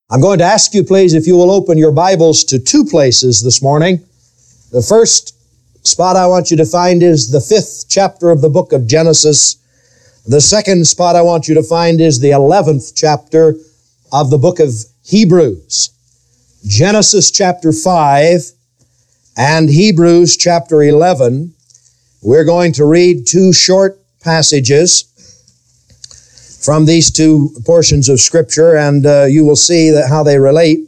I'm going to ask you, please, if you will open your Bibles to two places this morning. The first spot I want you to find is the 5th chapter of the book of Genesis. The second spot I want you to find is the 11th chapter of the book of Hebrews. Genesis chapter 5 and Hebrews chapter 11. We're going to read two short passages from these two portions of Scripture, and you will see that how they relate.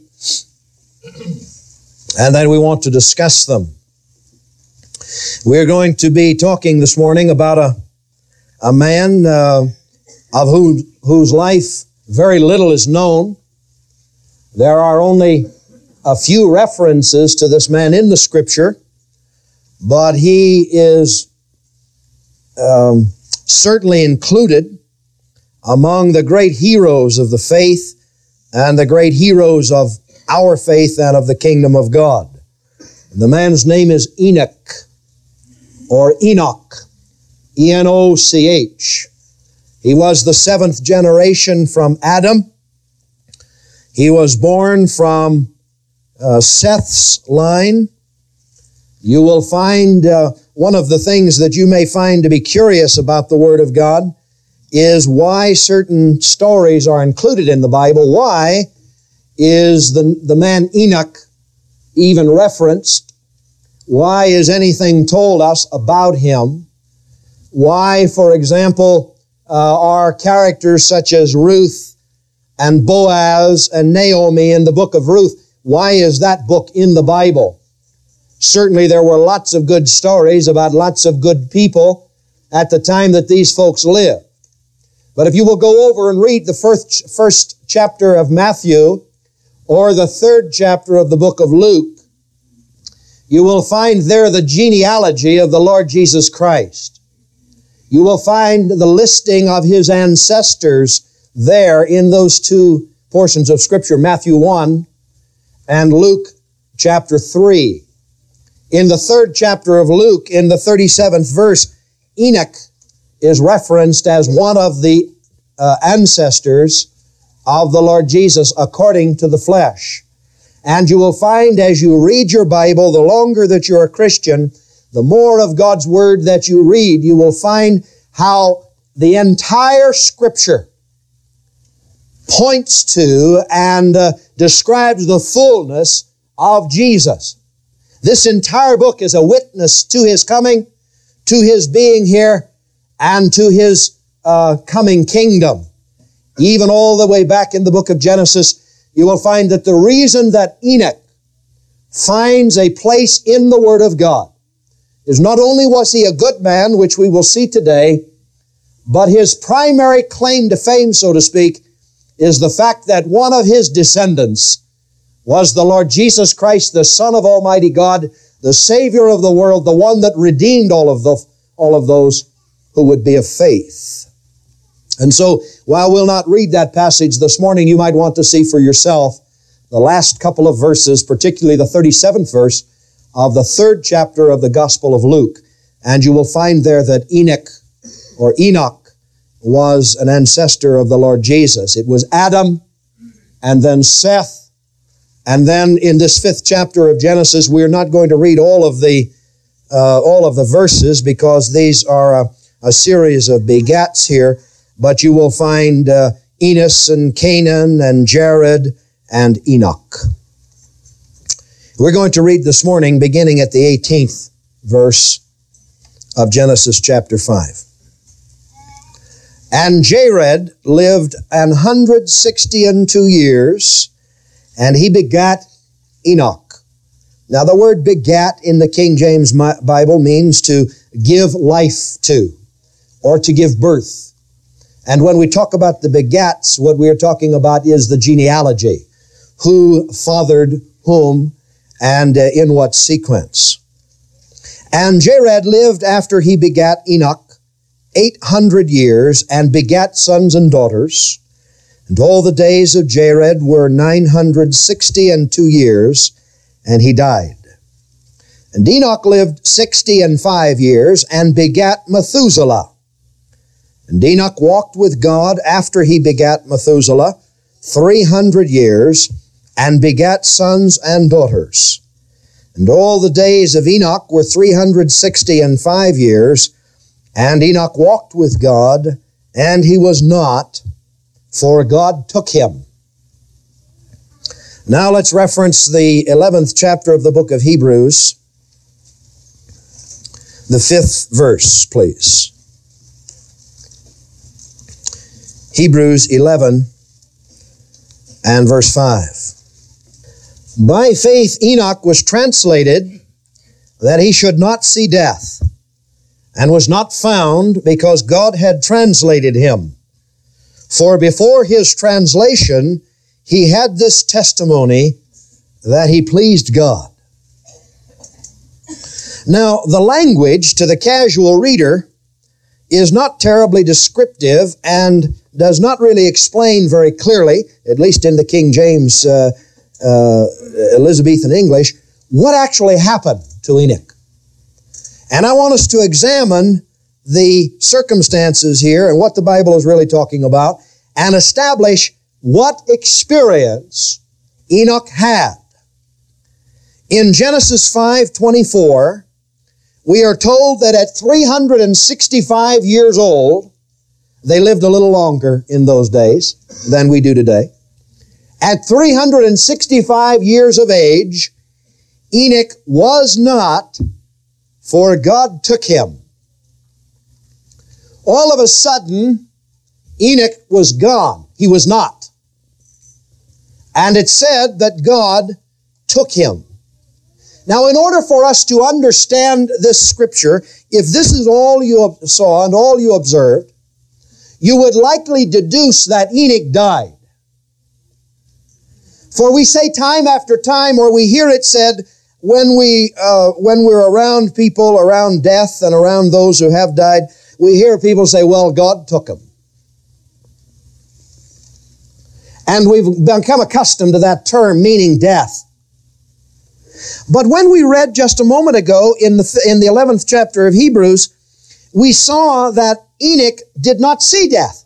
And then we want to discuss them. We're going to be talking this morning about a man of whose life very little is known. There are only a few references to this man in the Scripture, but he is certainly included among the great heroes of the faith and the great heroes of our faith and of the kingdom of God. The man's name is Enoch, or Enoch, E-N-O-C-H. He was the 7th generation from Adam. He was born from Seth's line. You will find one of the things that you may find to be curious about the Word of God is why certain stories are included in the Bible. Why is the man Enoch even referenced? Why is anything told us about him? Why, for example, are characters such as Ruth and Boaz and Naomi in the book of Ruth, why is that book in the Bible? Certainly there were lots of good stories about lots of good people at the time that these folks lived. But if you will go over and read the first chapter of Matthew or the 3rd chapter of the book of Luke, you will find there the genealogy of the Lord Jesus Christ. You will find the listing of His ancestors there in those two portions of Scripture, Matthew 1 and Luke chapter 3. In the 3rd chapter of Luke, in the 37th verse, Enoch is referenced as one of the ancestors of the Lord Jesus according to the flesh. And you will find as you read your Bible, the longer that you're a Christian, the more of God's Word that you read, you will find how the entire Scripture points to and describes the fullness of Jesus. This entire book is a witness to His coming, to His being here, and to His coming kingdom. Even all the way back in the book of Genesis, you will find that the reason that Enoch finds a place in the Word of God is not only was he a good man, which we will see today, but his primary claim to fame, so to speak, is the fact that one of his descendants was the Lord Jesus Christ, the Son of Almighty God, the Savior of the world, the one that redeemed all of those who would be of faith. And so, while we'll not read that passage this morning, you might want to see for yourself the last couple of verses, particularly the 37th verse of the 3rd chapter of the Gospel of Luke. And you will find there that Enoch was an ancestor of the Lord Jesus. It was Adam, and then Seth, and then in this 5th chapter of Genesis, we're not going to read all of the verses because these are a series of begats here, but you will find Enos and Canaan and Jared and Enoch. We're going to read this morning beginning at the 18th verse of Genesis chapter 5. And Jared lived 162 years, and he begat Enoch. Now the word begat in the King James Bible means to give life to, or to give birth. And when we talk about the begats, what we are talking about is the genealogy. Who fathered whom, and in what sequence. And Jared lived after he begat Enoch 800 years, and begat sons and daughters. And all the days of Jared were 962 years, and he died. And Enoch lived 65 years, and begat Methuselah. And Enoch walked with God after he begat Methuselah 300 years, and begat sons and daughters. And all the days of Enoch were 365 years, and Enoch walked with God, and he was not, for God took him. Now let's reference the 11th chapter of the book of Hebrews, the 5th verse, please. Hebrews 11 and verse 5. By faith Enoch was translated that he should not see death, and was not found because God had translated him. For before his translation he had this testimony that he pleased God. Now, the language to the casual reader is not terribly descriptive and does not really explain very clearly, at least in the King James Elizabethan English, what actually happened to Enoch. And I want us to examine the circumstances here and what the Bible is really talking about and establish what experience Enoch had. In Genesis 5:24, we are told that at 365 years old, they lived a little longer in those days than we do today. At 365 years of age, Enoch was not, for God took him. All of a sudden, Enoch was gone. He was not. And it said that God took him. Now, in order for us to understand this scripture, if this is all you saw and all you observed, you would likely deduce that Enoch died. For we say time after time, or we hear it said, when we're around people, around death and around those who have died, we hear people say, well, God took them. And we've become accustomed to that term meaning death. But when we read just a moment ago in the 11th chapter of Hebrews, we saw that Enoch did not see death.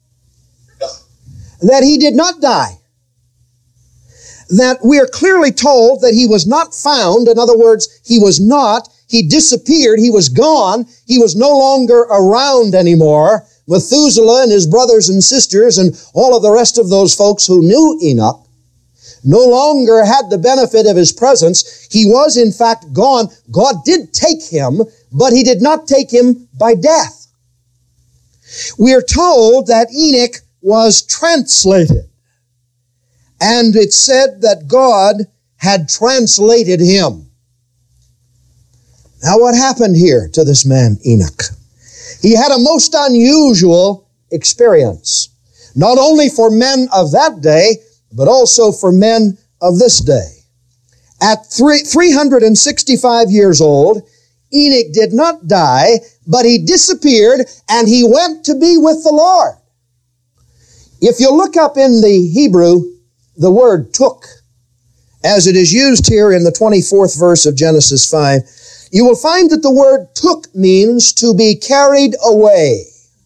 That he did not die. That we are clearly told that he was not found. In other words, he disappeared, he was gone, he was no longer around anymore. Methuselah and his brothers and sisters and all of the rest of those folks who knew Enoch no longer had the benefit of his presence. He was in fact gone. God did take him, but he did not take him by death. We are told that Enoch was translated. And it said that God had translated him. Now what happened here to this man Enoch? He had a most unusual experience. Not only for men of that day, but also for men of this day. At 365 years old, Enoch did not die, but he disappeared and he went to be with the Lord. If you look up in the Hebrew, the word took, as it is used here in the 24th verse of Genesis 5, you will find that the word took means to be carried away.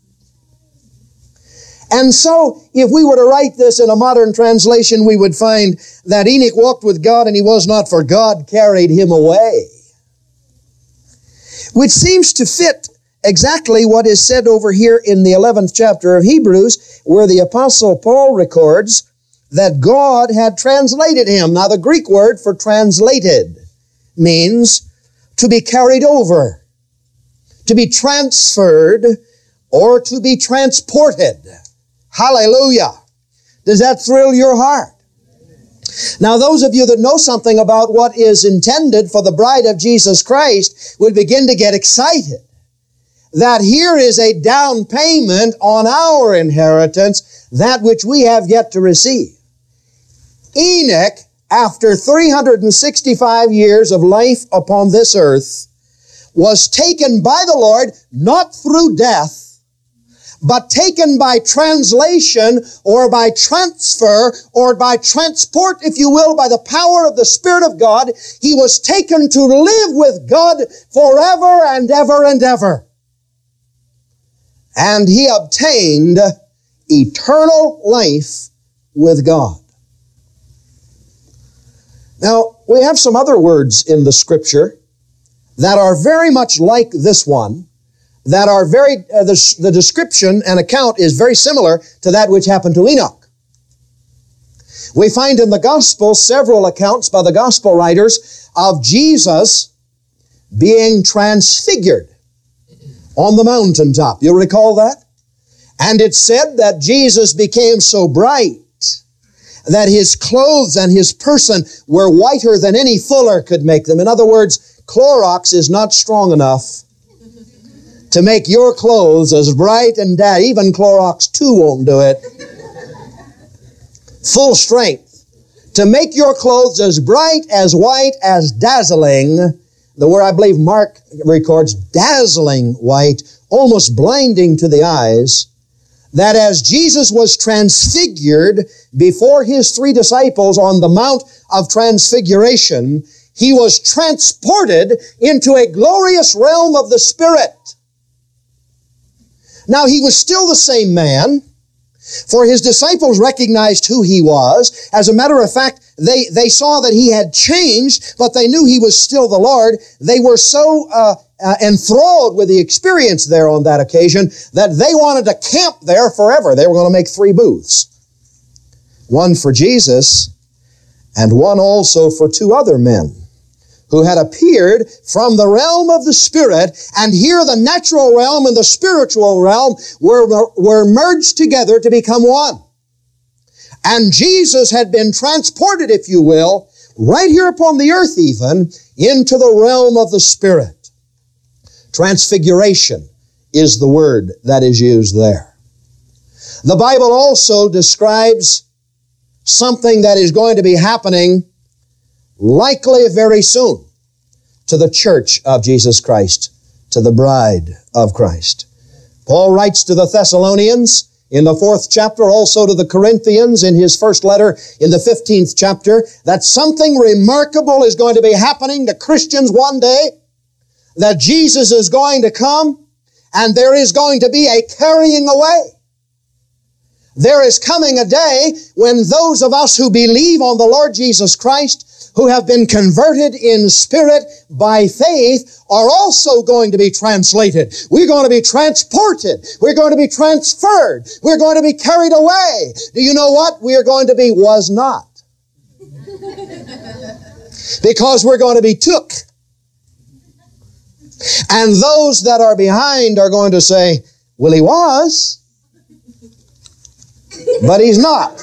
And so, if we were to write this in a modern translation, we would find that Enoch walked with God and he was not, for God carried him away. Which seems to fit exactly what is said over here in the 11th chapter of Hebrews, where the Apostle Paul records that God had translated him. Now, the Greek word for translated means to be carried over, to be transferred, or to be transported. Hallelujah. Does that thrill your heart? Now, those of you that know something about what is intended for the bride of Jesus Christ will begin to get excited. That here is a down payment on our inheritance, that which we have yet to receive. Enoch, after 365 years of life upon this earth, was taken by the Lord, not through death, but taken by translation or by transfer or by transport, if you will, by the power of the Spirit of God. He was taken to live with God forever and ever and ever. And he obtained eternal life with God. Now, we have some other words in the Scripture that are very much like this one, that are the description and account is very similar to that which happened to Enoch. We find in the Gospel several accounts by the Gospel writers of Jesus being transfigured on the mountaintop. You'll recall that? And it said that Jesus became so bright that his clothes and his person were whiter than any fuller could make them. In other words, Clorox is not strong enough to make your clothes as bright and even Clorox 2 won't do it. Full strength. To make your clothes as bright, as white, as dazzling, the word I believe Mark records, dazzling white, almost blinding to the eyes, that as Jesus was transfigured before his 3 disciples on the Mount of Transfiguration, he was transported into a glorious realm of the Spirit. Now, he was still the same man, for his disciples recognized who he was. As a matter of fact, they saw that he had changed, but they knew he was still the Lord. They were so enthralled with the experience there on that occasion that they wanted to camp there forever. They were going to make 3 booths. One for Jesus and one also for 2 other men who had appeared from the realm of the Spirit, and here the natural realm and the spiritual realm were merged together to become one. And Jesus had been transported, if you will, right here upon the earth even, into the realm of the Spirit. Transfiguration is the word that is used there. The Bible also describes something that is going to be happening likely very soon to the church of Jesus Christ, to the bride of Christ. Paul writes to the Thessalonians in the 4th chapter, also to the Corinthians in his first letter in the 15th chapter, that something remarkable is going to be happening to Christians one day, that Jesus is going to come, and there is going to be a carrying away. There is coming a day when those of us who believe on the Lord Jesus Christ, who have been converted in spirit by faith, are also going to be translated. We're going to be transported. We're going to be transferred. We're going to be carried away. Do you know what? We are going to be was not. Because we're going to be took. And those that are behind are going to say, well, he was, but he's not.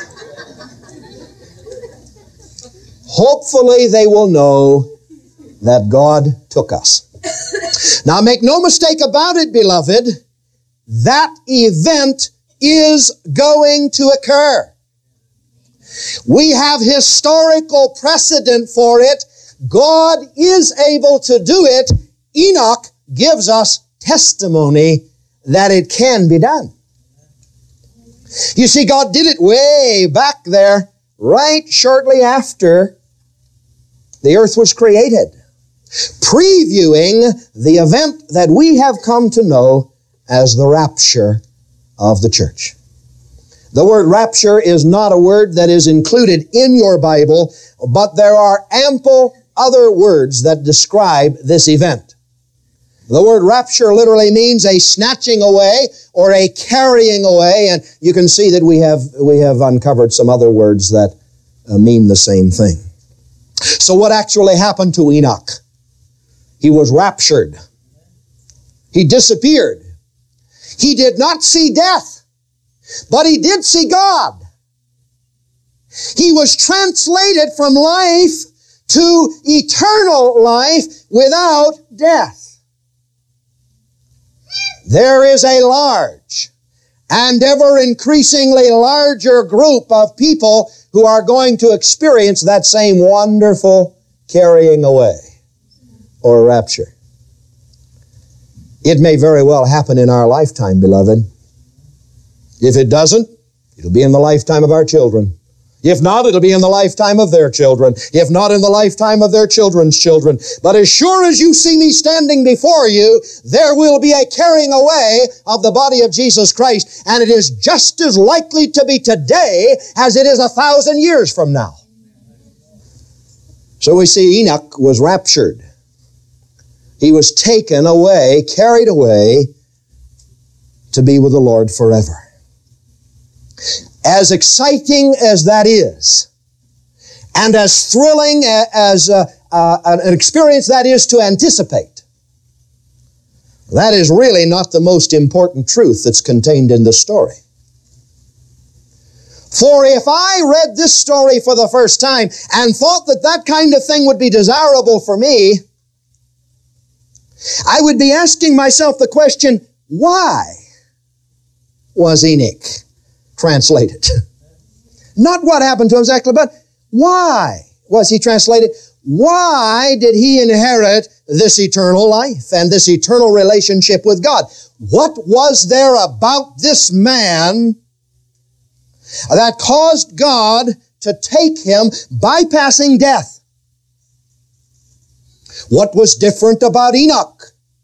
Hopefully they will know that God took us. Now make no mistake about it, beloved, that event is going to occur. We have historical precedent for it. God is able to do it. Enoch gives us testimony that it can be done. You see, God did it way back there, right shortly after the earth was created, previewing the event that we have come to know as the rapture of the church. The word rapture is not a word that is included in your Bible, but there are ample other words that describe this event. The word rapture literally means a snatching away or a carrying away, and you can see that we have uncovered some other words that mean the same thing. So what actually happened to Enoch? He was raptured. He disappeared. He did not see death, but he did see God. He was translated from life to eternal life without death. There is a large and ever increasingly larger group of people who are going to experience that same wonderful carrying away or rapture. It may very well happen in our lifetime, beloved. If it doesn't, it'll be in the lifetime of our children. If not, it'll be in the lifetime of their children. If not, in the lifetime of their children's children. But as sure as you see me standing before you, there will be a carrying away of the body of Jesus Christ. And it is just as likely to be today as it is 1,000 years from now. So we see Enoch was raptured. He was taken away, carried away to be with the Lord forever. As exciting as that is, and as thrilling as an experience that is to anticipate, that is really not the most important truth that's contained in the story. For if I read this story for the first time and thought that that kind of thing would be desirable for me, I would be asking myself the question, why was Enoch translated? Not what happened to him exactly, but why was he translated? Why did he inherit this eternal life and this eternal relationship with God? What was there about this man that caused God to take him bypassing death? What was different about Enoch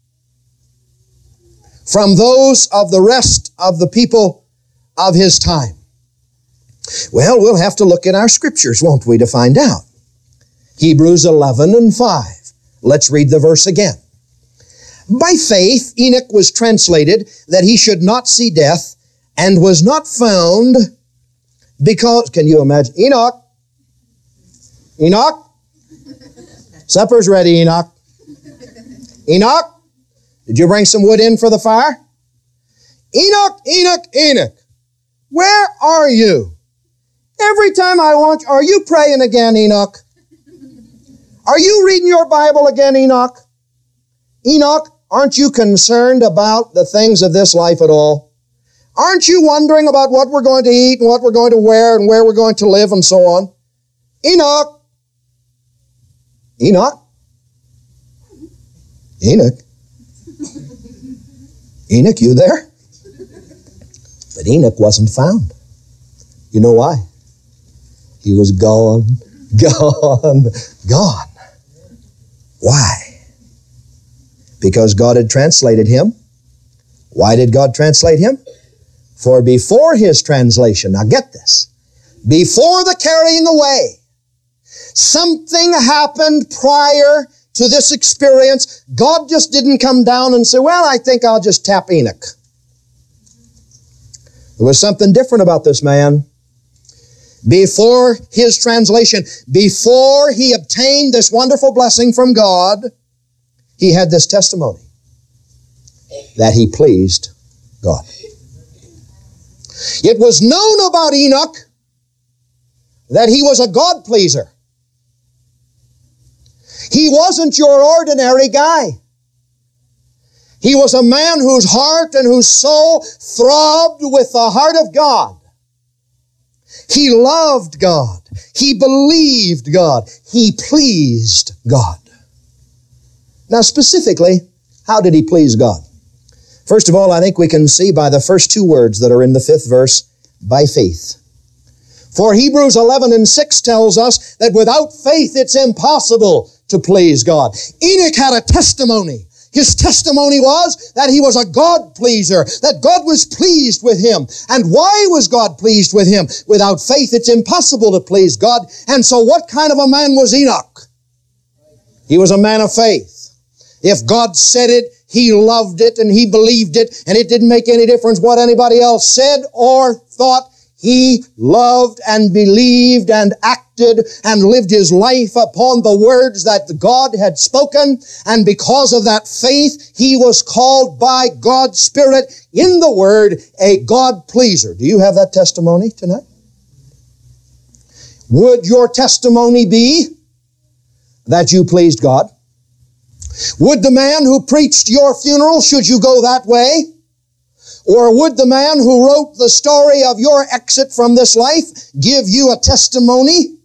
from those of the rest of the people of his time? Well, we'll have to look in our scriptures, won't we, to find out. Hebrews 11:5. Let's read the verse again. By faith, Enoch was translated that he should not see death, and was not found because, can you imagine? Enoch! Supper's ready, Enoch. Enoch! Did you bring some wood in for the fire? Enoch! Where are you? Every time I want you, are you praying again, Enoch? Are you reading your Bible again, Enoch? Enoch, aren't you concerned about the things of this life at all? Aren't you wondering about what we're going to eat and what we're going to wear and where we're going to live and so on? Enoch, you there? But Enoch wasn't found. You know why? He was gone. Why? Because God had translated him. Why did God translate him? For before his translation, now get this, before the carrying away, something happened prior to this experience. God just didn't come down and say, well, I think I'll just tap Enoch. There was something different about this man. Before his translation, before he obtained this wonderful blessing from God, he had this testimony that he pleased God. It was known about Enoch that he was a God pleaser. He wasn't your ordinary guy. He was a man whose heart and whose soul throbbed with the heart of God. He loved God. He believed God. He pleased God. Now specifically, how did he please God? First of all, I think we can see by the first two words that are in the 5th verse, by faith. For Hebrews 11:6 tells us that without faith it's impossible to please God. Enoch had a testimony. His testimony was that he was a God pleaser, that God was pleased with him. And why was God pleased with him? Without faith, it's impossible to please God. And so what kind of a man was Enoch? He was a man of faith. If God said it, he loved it and he believed it, and it didn't make any difference what anybody else said or thought. He loved and believed and acted and lived his life upon the words that God had spoken. And because of that faith, he was called by God's Spirit in the Word a God pleaser. Do you have that testimony tonight? Would your testimony be that you pleased God? Would the man who preached your funeral, should you go that way? Or would the man who wrote the story of your exit from this life give you a testimony?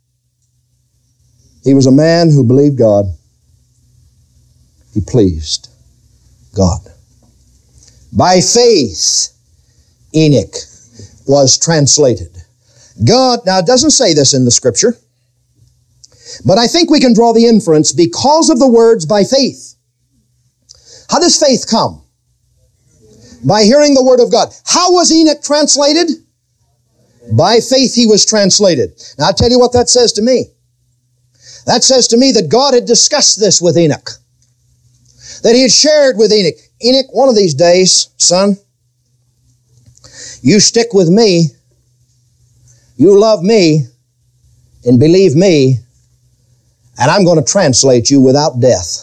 He was a man who believed God. He pleased God. By faith, Enoch was translated God, now it doesn't say this in the Scripture, but I think we can draw the inference because of the words by faith. How does faith come? By hearing the Word of God. How was Enoch translated? By faith he was translated. Now I'll tell you what that says to me. That says to me that God had discussed this with Enoch. That he had shared with Enoch. Enoch, one of these days, son, you stick with me, you love me, and believe me, and I'm going to translate you without death.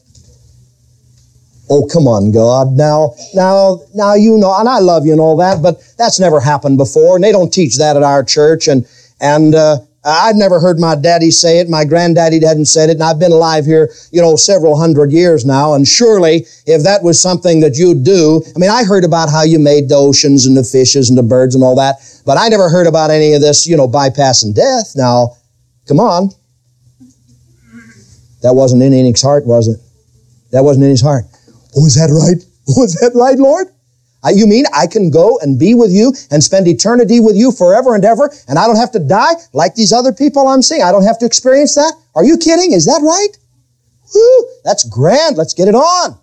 Oh, come on, God. Now, you know, and I love you and all that, but that's never happened before, and they don't teach that at our church, and I've never heard my daddy say it, my granddaddy hadn't said it, and I've been alive here, several hundred years now, and surely, if that was something that you'd do, I mean, I heard about how you made the oceans and the fishes and the birds and all that, but I never heard about any of this, bypassing death. Now, come on. That wasn't in Enoch's heart, was it? That wasn't in his heart. Oh, is that right? Oh, is that right, Lord? You mean I can go and be with you and spend eternity with you forever and ever, and I don't have to die like these other people I'm seeing? I don't have to experience that? Are you kidding? Is that right? Woo, that's grand. Let's get it on.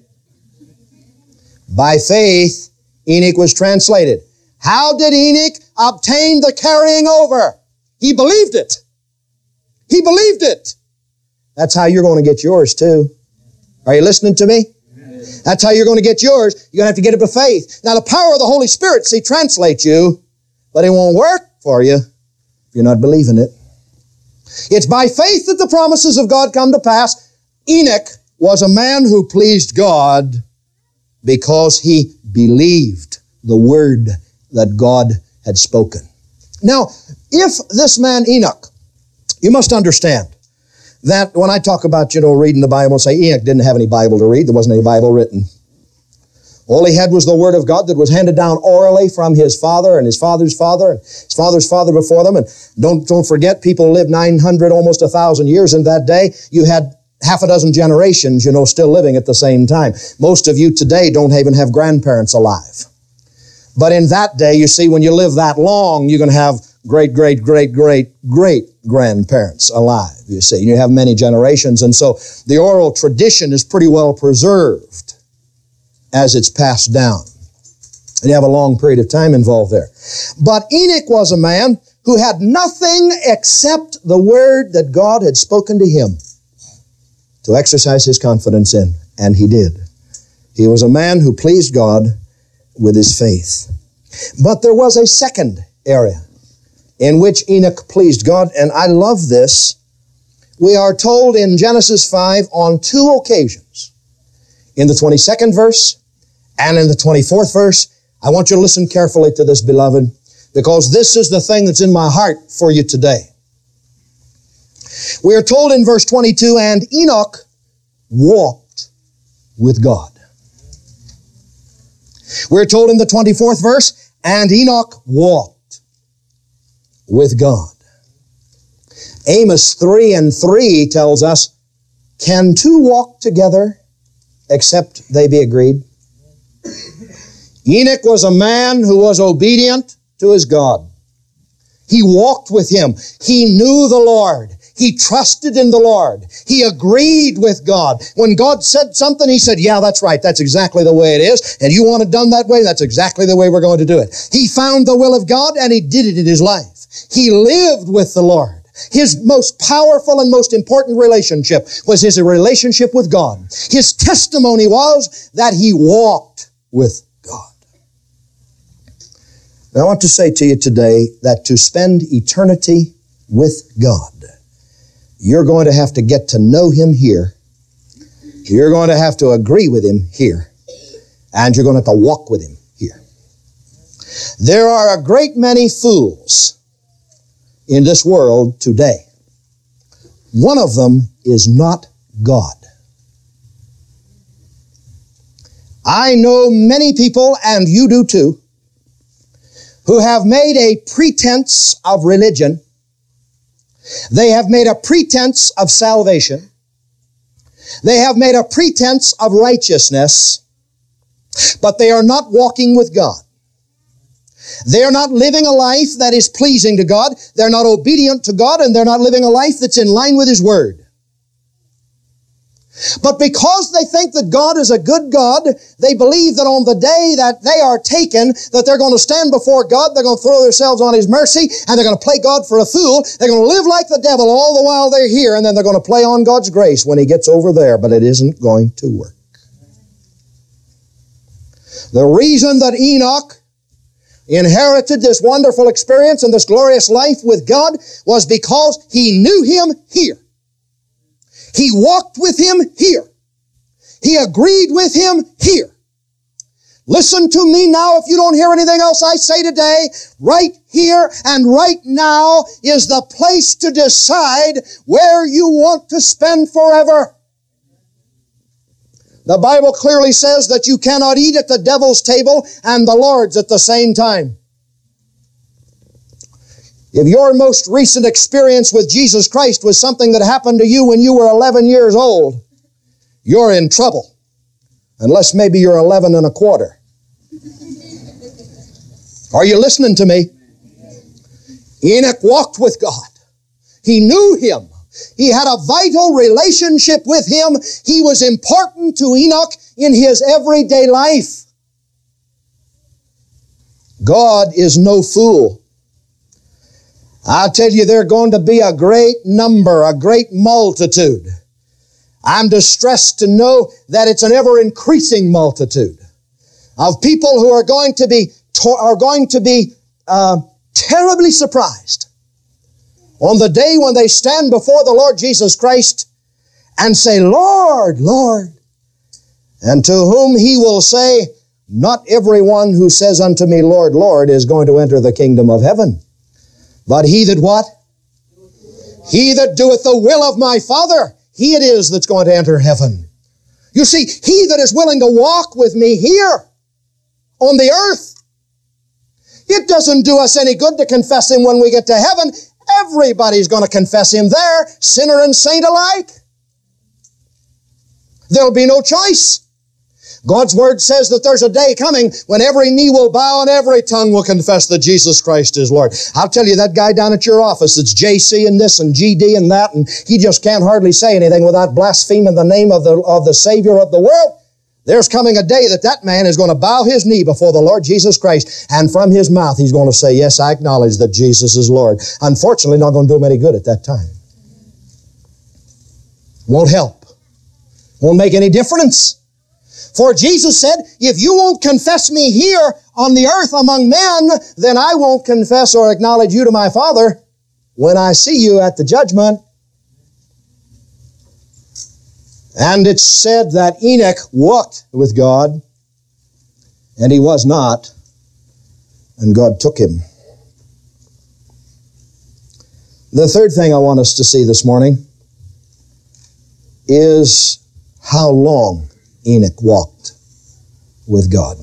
By faith, Enoch was translated. How did Enoch obtain the carrying over? He believed it. He believed it. That's how you're going to get yours too. Are you listening to me? That's how you're going to get yours. You're going to have to get it by faith. Now, the power of the Holy Spirit, translates you, but it won't work for you if you're not believing it. It's by faith that the promises of God come to pass. Enoch was a man who pleased God because he believed the word that God had spoken. Now, if this man Enoch, you must understand, that when I talk about, reading the Bible and say Enoch didn't have any Bible to read, there wasn't any Bible written. All he had was the Word of God that was handed down orally from his father and his father's father and his father's father before them. And don't forget, people lived 900, almost 1,000 years in that day. You had half a dozen generations, still living at the same time. Most of you today don't even have grandparents alive. But in that day, you see, when you live that long, you're going to have great-great-great-great-grandparents alive, you see. You have many generations, and so the oral tradition is pretty well preserved as it's passed down. And you have a long period of time involved there. But Enoch was a man who had nothing except the word that God had spoken to him to exercise his confidence in, and he did. He was a man who pleased God with his faith. But there was a second area in which Enoch pleased God, and I love this. We are told in Genesis 5 on two occasions, in the 22nd verse and in the 24th verse. I want you to listen carefully to this, beloved, because this is the thing that's in my heart for you today. We are told in verse 22, and Enoch walked with God. We're told in the 24th verse, and Enoch walked with God. Amos 3:3 tells us, can two walk together except they be agreed? Enoch was a man who was obedient to his God. He walked with Him. He knew the Lord. He trusted in the Lord. He agreed with God. When God said something, he said, yeah, that's right. That's exactly the way it is. And you want it done that way? That's exactly the way we're going to do it. He found the will of God and he did it in his life. He lived with the Lord. His most powerful and most important relationship was his relationship with God. His testimony was that he walked with God. Now, I want to say to you today that to spend eternity with God, you're going to have to get to know Him here. You're going to have to agree with Him here. And you're going to have to walk with Him here. There are a great many fools in this world today. One of them is not God. I know many people, and you do too, who have made a pretense of religion. They have made a pretense of salvation. They have made a pretense of righteousness, but they are not walking with God. They're not living a life that is pleasing to God. They're not obedient to God, and they're not living a life that's in line with His Word. But because they think that God is a good God, they believe that on the day that they are taken, that they're going to stand before God, they're going to throw themselves on His mercy, and they're going to play God for a fool. They're going to live like the devil all the while they're here, and then they're going to play on God's grace when He gets over there, but it isn't going to work. The reason that Enoch inherited this wonderful experience and this glorious life with God was because he knew Him here. He walked with Him here. He agreed with Him here. Listen to me now if you don't hear anything else I say today. Right here and right now is the place to decide where you want to spend forever. The Bible clearly says that you cannot eat at the devil's table and the Lord's at the same time. If your most recent experience with Jesus Christ was something that happened to you when you were 11 years old, you're in trouble. Unless maybe you're 11 and a quarter. Are you listening to me? Enoch walked with God. He knew Him. He had a vital relationship with Him. He was important to Enoch in his everyday life. God is no fool. I'll tell you, there are going to be a great number, a great multitude. I'm distressed to know that it's an ever-increasing multitude of people who are going to be terribly surprised on the day when they stand before the Lord Jesus Christ and say, Lord, Lord, and to whom He will say, not everyone who says unto me, Lord, Lord, is going to enter the kingdom of heaven. But he that what? He that doeth the will of my Father, he it is that's going to enter heaven. You see, he that is willing to walk with me here on the earth, it doesn't do us any good to confess Him when we get to heaven. Everybody's going to confess Him there, sinner and saint alike. There'll be no choice. God's Word says that there's a day coming when every knee will bow and every tongue will confess that Jesus Christ is Lord. I'll tell you, that guy down at your office that's JC and this and GD and that, and he just can't hardly say anything without blaspheming the name of the Savior of the world. There's coming a day that man is going to bow his knee before the Lord Jesus Christ, and from his mouth he's going to say, yes, I acknowledge that Jesus is Lord. Unfortunately, not going to do him any good at that time. Won't help. Won't make any difference. For Jesus said, if you won't confess me here on the earth among men, then I won't confess or acknowledge you to my Father when I see you at the judgment. And it's said that Enoch walked with God, and he was not, and God took him. The third thing I want us to see this morning is how long Enoch walked with God.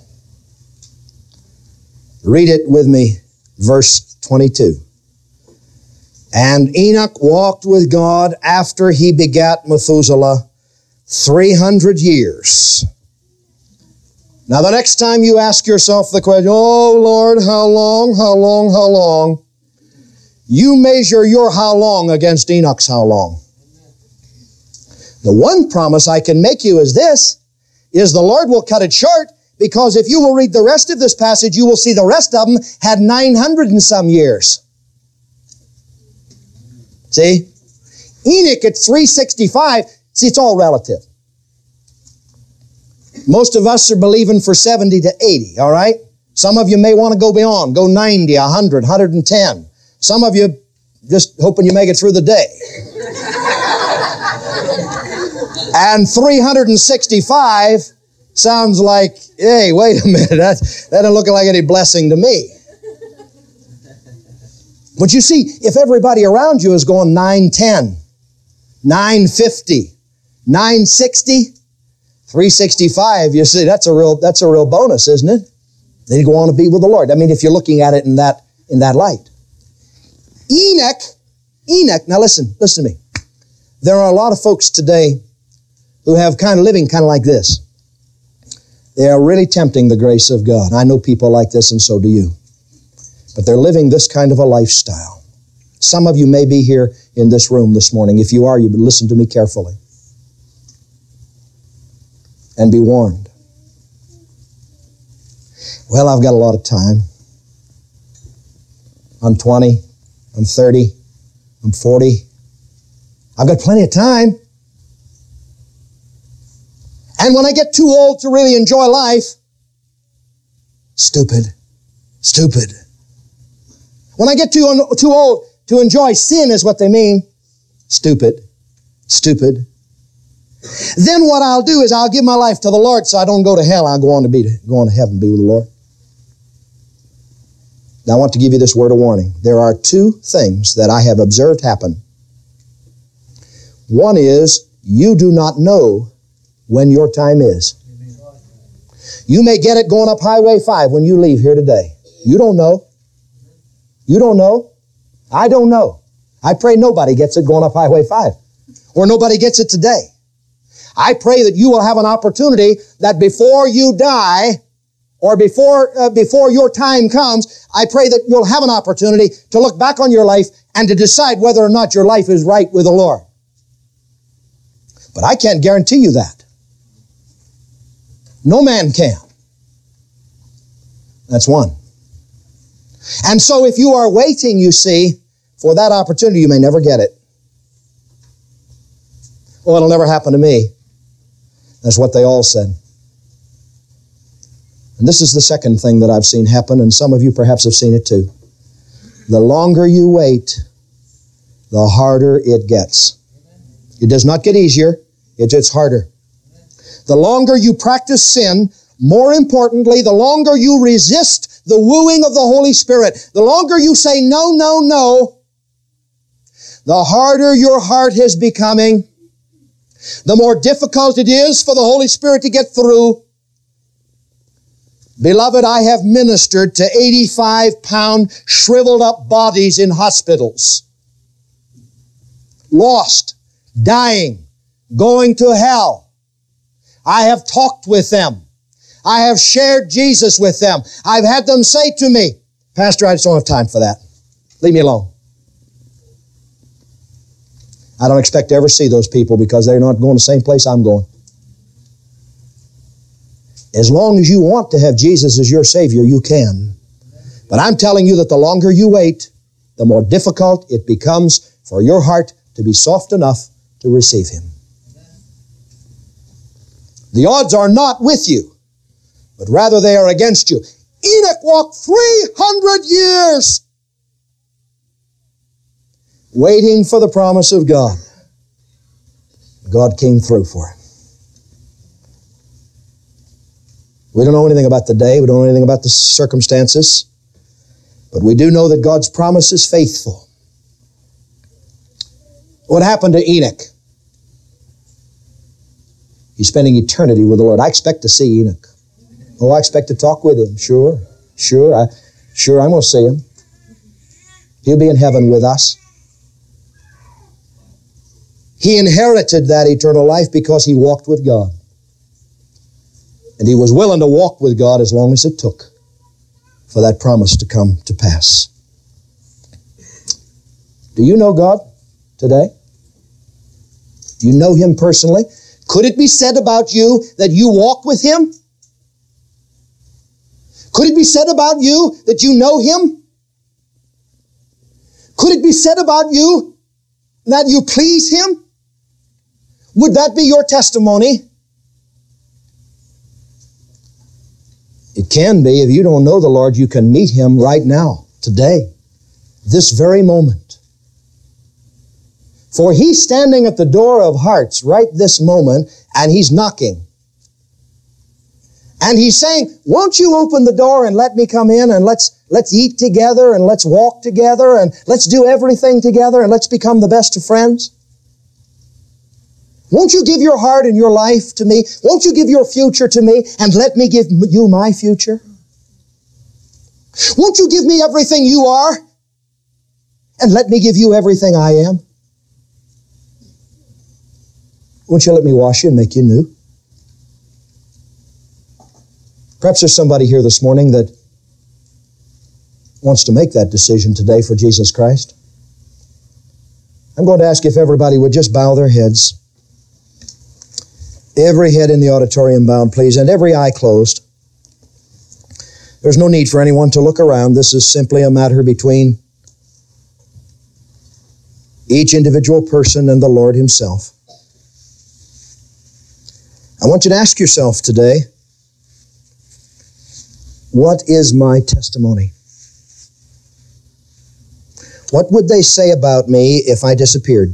Read it with me, verse 22. And Enoch walked with God after he begat Methuselah 300 years. Now the next time you ask yourself the question, oh Lord, how long, how long, how long? You measure your how long against Enoch's how long. The one promise I can make you is this, is the Lord will cut it short, because if you will read the rest of this passage, you will see the rest of them had 900 and some years. See? Enoch at 365, see, it's all relative. Most of us are believing for 70 to 80, all right? Some of you may want to go beyond, go 90, 100, 110. Some of you just hoping you make it through the day. And 365 sounds like, hey, wait a minute, that doesn't look like any blessing to me. But you see, if everybody around you is going 910, 950, 960, 365, you see, that's a real bonus, isn't it? Then you go on to be with the Lord. I mean, if you're looking at it in that light. Enoch, now listen to me. There are a lot of folks today who have living kind of like this. They are really tempting the grace of God. I know people like this, and so do you. But they're living this kind of a lifestyle. Some of you may be here in this room this morning. If you are, you listen to me carefully. And be warned. Well, I've got a lot of time. I'm 20. I'm 30. I'm 40. I've got plenty of time. And when I get too old to really enjoy life, stupid. When I get too old to enjoy sin is what they mean. Stupid. Then what I'll do is I'll give my life to the Lord so I don't go to hell. I'll go on to heaven, be with the Lord. Now I want to give you this word of warning. There are two things that I have observed happen. One is, you do not know when your time is. You may get it going up Highway 5 when you leave here today. You don't know. You don't know. I don't know. I pray nobody gets it going up Highway 5. Or nobody gets it today. I pray that you will have an opportunity that before you die, or before your time comes, I pray that you'll have an opportunity to look back on your life and to decide whether or not your life is right with the Lord. But I can't guarantee you that. No man can. That's one. And so if you are waiting, you see, for that opportunity, you may never get it. Oh, it'll never happen to me. That's what they all said. And this is the second thing that I've seen happen, and some of you perhaps have seen it too. The longer you wait, the harder it gets. It does not get easier, it gets harder. The longer you practice sin, more importantly, the longer you resist the wooing of the Holy Spirit, the longer you say no, no, no, the harder your heart is becoming, the more difficult it is for the Holy Spirit to get through. Beloved, I have ministered to 85-pound shriveled up bodies in hospitals. Lost, dying, going to hell. I have talked with them. I have shared Jesus with them. I've had them say to me, Pastor, I just don't have time for that. Leave me alone. I don't expect to ever see those people because they're not going the same place I'm going. As long as you want to have Jesus as your Savior, you can. But I'm telling you that the longer you wait, the more difficult it becomes for your heart to be soft enough to receive Him. The odds are not with you, but rather they are against you. Enoch walked 300 years waiting for the promise of God. God came through for him. We don't know anything about the day. We don't know anything about the circumstances. But we do know that God's promise is faithful. What happened to Enoch? He's spending eternity with the Lord. I expect to see Enoch. Oh, I expect to talk with him. Sure. I'm going to see him. He'll be in heaven with us. He inherited that eternal life because he walked with God. And he was willing to walk with God as long as it took for that promise to come to pass. Do you know God today? Do you know Him personally? Could it be said about you that you walk with Him? Could it be said about you that you know Him? Could it be said about you that you please Him? Would that be your testimony? It can be. If you don't know the Lord, you can meet Him right now, today, this very moment. For He's standing at the door of hearts right this moment, and He's knocking. And He's saying, won't you open the door and let me come in, and let's eat together, and let's walk together, and let's do everything together, and let's become the best of friends? Won't you give your heart and your life to me? Won't you give your future to me and let me give you my future? Won't you give me everything you are and let me give you everything I am? Won't you let me wash you and make you new? Perhaps there's somebody here this morning that wants to make that decision today for Jesus Christ. I'm going to ask if everybody would just bow their heads. Every head in the auditorium bowed, please, and every eye closed. There's no need for anyone to look around. This is simply a matter between each individual person and the Lord Himself. I want you to ask yourself today, what is my testimony? What would they say about me if I disappeared?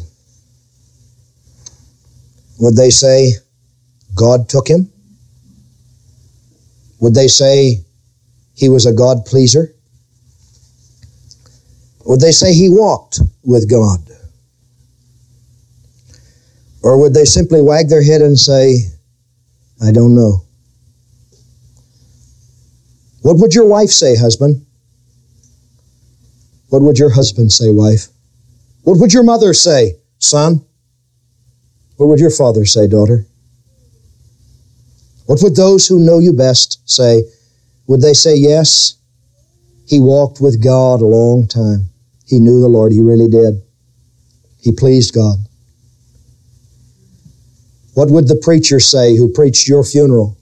Would they say, God took him? Would they say he was a God pleaser? Would they say he walked with God? Or would they simply wag their head and say, I don't know? What would your wife say, husband? What would your husband say, wife? What would your mother say, son? What would your father say, daughter? What would those who know you best say? Would they say, yes, he walked with God a long time. He knew the Lord. He really did. He pleased God. What would the preacher say who preached your funeral?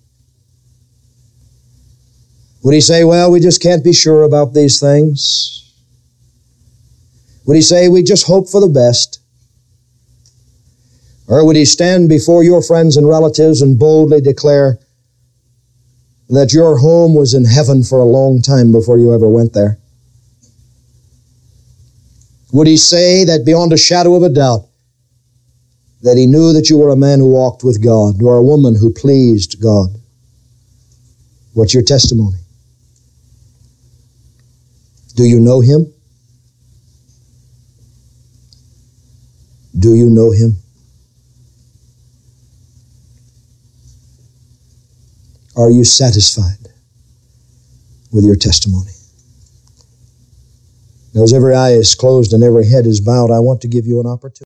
Would he say, well, we just can't be sure about these things? Would he say, we just hope for the best? Or would he stand before your friends and relatives and boldly declare that your home was in heaven for a long time before you ever went there? Would he say that beyond a shadow of a doubt, that he knew that you were a man who walked with God, or a woman who pleased God? What's your testimony? Do you know him? Do you know him? Are you satisfied with your testimony? Now, as every eye is closed and every head is bowed, I want to give you an opportunity.